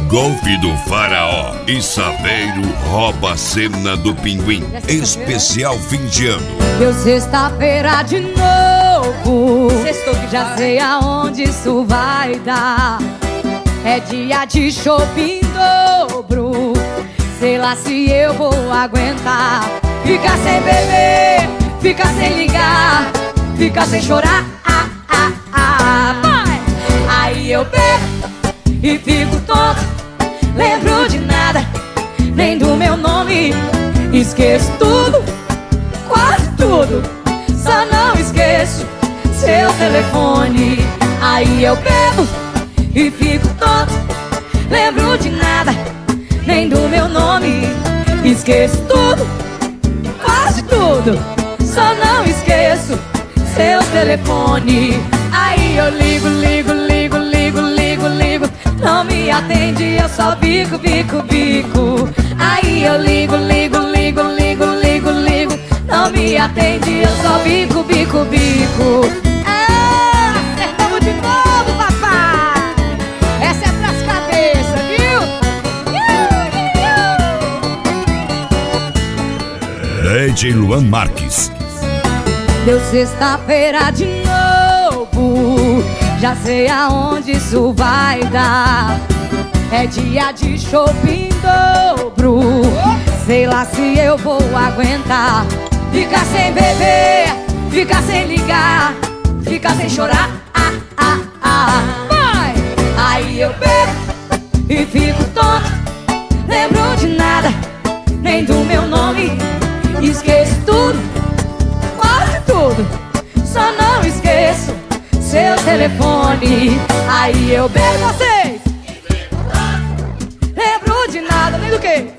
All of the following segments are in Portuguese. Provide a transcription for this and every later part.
Golpe do Faraó e Saveiro rouba a cena do Pinguim. Especial fim de ano. Deu sexta-feira de novo. Já sei aonde isso vai dar. É dia de shopping em dobro. Sei lá se eu vou aguentar. Fica sem beber, fica sem ligar, fica sem chorar. Vai! Aí eu bebo e fico tonto. Lembro de nada, nem do meu nome. Esqueço tudo, quase tudo. Só não esqueço seu telefone. Aí eu bebo e fico tonto. Lembro de nada, nem do meu nome. Esqueço tudo, quase tudo. Só não esqueço seu telefone. Aí eu ligo. Não me atende, eu só bico. Aí eu ligo. Não me atende, eu só bico. Acertamos de novo, papai. Essa é pras cabeças, viu? DJ Luan Marques. Deu sexta-feira de novo. Já sei aonde isso vai dar. É dia de shopping em dobro. Sei lá se eu vou aguentar. Fica sem beber, fica sem ligar, fica sem chorar. Vai! Aí eu bebo e fico tonto. Lembro de nada, nem do meu nome. Esqueço tudo, quase tudo. Só não esqueço seu telefone. Aí eu bebo vocês. Lembro de nada, nem do quê?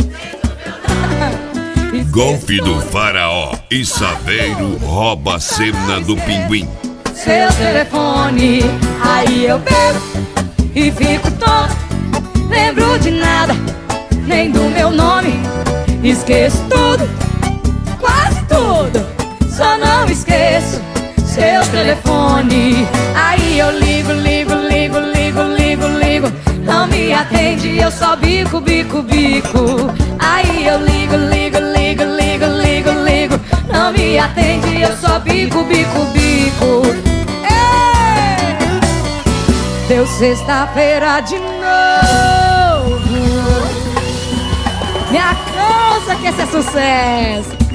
Golpe do Faraó e Saveiro rouba a cena do Pinguim. Seu telefone. Aí eu bebo e fico tonto. Lembro de nada, nem do meu nome. Esqueço tudo, quase tudo. Só não esqueço seu telefone. Aí eu ligo. Não me atende, eu só bico. Aí eu ligo. Não me atende, eu só bico. Ei! Deu sexta-feira de novo. Me alcança que esse é sucesso.